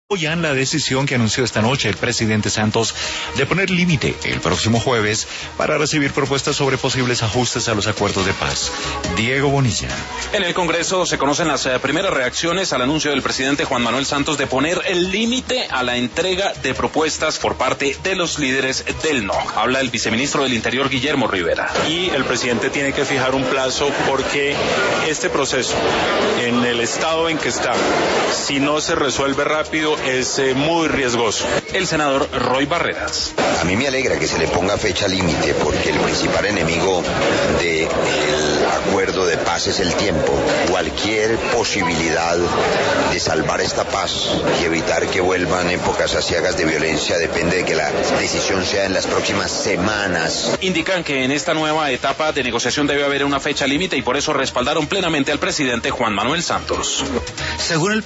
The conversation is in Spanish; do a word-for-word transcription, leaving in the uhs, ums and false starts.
Apoyan la decisión que anunció esta noche el presidente Santos de poner límite el próximo jueves para recibir propuestas sobre posibles ajustes a los acuerdos de paz. Diego Bonilla. En el Congreso se conocen las eh, primeras reacciones al anuncio del presidente Juan Manuel Santos de poner el límite a la entrega de propuestas por parte de los líderes del no. Habla el viceministro del Interior, Guillermo Rivera. Y el presidente tiene que fijar un plazo porque este proceso, en el estado en que está, si no se resuelve rápido, es eh, muy riesgoso. El senador Roy Barreras. A mí me alegra que se le ponga fecha límite porque el principal enemigo del acuerdo de paz es el tiempo. Cualquier posibilidad de salvar esta paz y evitar que vuelvan épocas aciagas de violencia depende de que la decisión sea en las próximas semanas. Indican que en esta nueva etapa de negociación debe haber una fecha límite y por eso respaldaron plenamente al presidente Juan Manuel Santos. Según el